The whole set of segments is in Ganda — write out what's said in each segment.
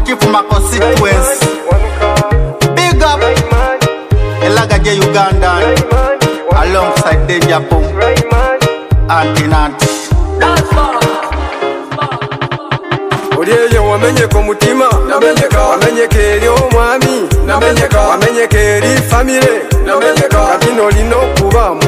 Kifuma constituency. Big up Elagaje Uganda alongside Danger Boom Antinanti. Oliye wamenyeka mutima namenyeka wamenyeka eri omwami namenyeka wamenyeka eri family namenyeka katino lino kubamu.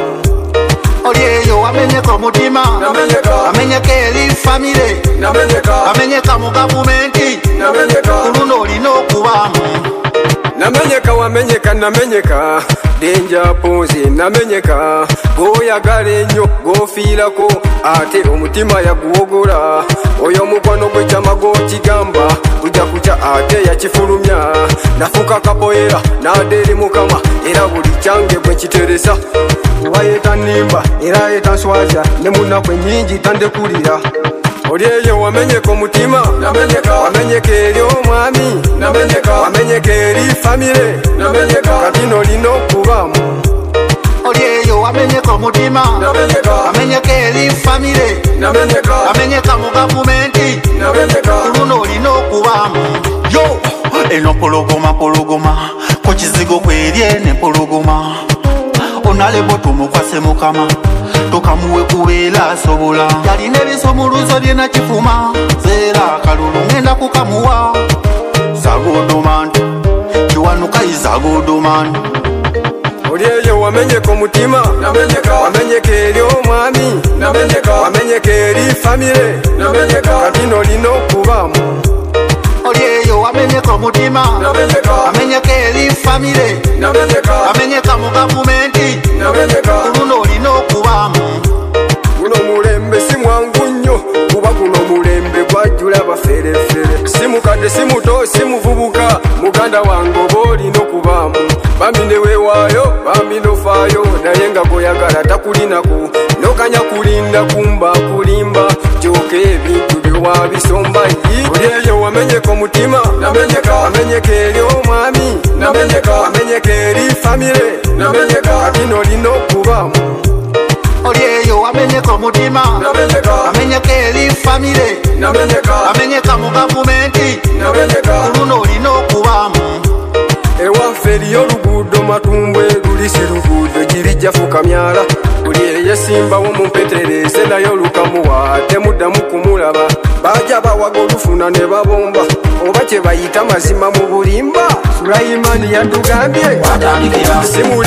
Oliye wamenyeka mutima namenyeka wamenyeka eri family namenyeka wamenyeka mu government namenyeka kuno lino kubamu. Namenyeka wamenyeka namenyeka Danger Pose namenyeka goyagala nnyo gofiirako ate omutima yaguwogola oyo mukwano gwe kyamago kigamba kujja kuca ate yakifulumya nafuka kapoera nadeeri mukama era buli kyange bwe kiteresa wayeta nimba era yeta nswaza ne munaku ennyingi tandekulira. Oliyeyo wamenyeka omutima namenyeka wamenyeka eri omwami namenyeka wamenyeka eri family namenyeka katino lino kubamu. Oliyeyo wamenyeka omutima namenyeka wamenyeka eri family namenyeka wamenyeka mu government namenyeka kuno lino kubamu. Yo eno pologoma ko kizigo kwerye ne pologoma onalebo tumukwase mukama tokamuwe kubeera asobola yalina ebisomuluzo byena kifuma zeera kalulu ngenda kukamuwa zagodoman kiwanuka izagodoman. Oliyeyo wamenyeka omutima namenyeka wamenyeka eri omwami namenyeka wamenyeka eri family namenyeka katino lino kubamu. Oliyeyo wamenyeka omutima namenyeka wamenyeka eri family namenyeka wamenyeka mu government namenyeka kuno lino kubamu. Guno mulembe si mwangu nnyo kuba guno mulembe gwajjula baferefere simukadde simuto simuvubuka muganda wange oba olina okubaamu bambi ne weewaayo bambi nofaayo naye nga goyagala takulinako nokanya kulinda kumba kulimba kyoka ebintu byewabisomba yi. Oliyeyo wamenyeka omutima namenyeka wamenyeka eri omwami namenyeka wamenyeka eri family namenyeka katino lino okubaamu. Oliyeyo wamenyeka omutima namenyeka wamenyeka eri family namenyeka wamenyeka mu government namenyeka kuno lino kubamu. Ewaffe eriyo oluguudo matumbwe lulisi luguudo girijja fuka myala buli eyesimbawo mumpetereze naye olukamuwa temuddamu kumulaba bajja bawaga olufuna ne babomba oba kye bayita mazima mu bulimba. Sulaimani yatugambye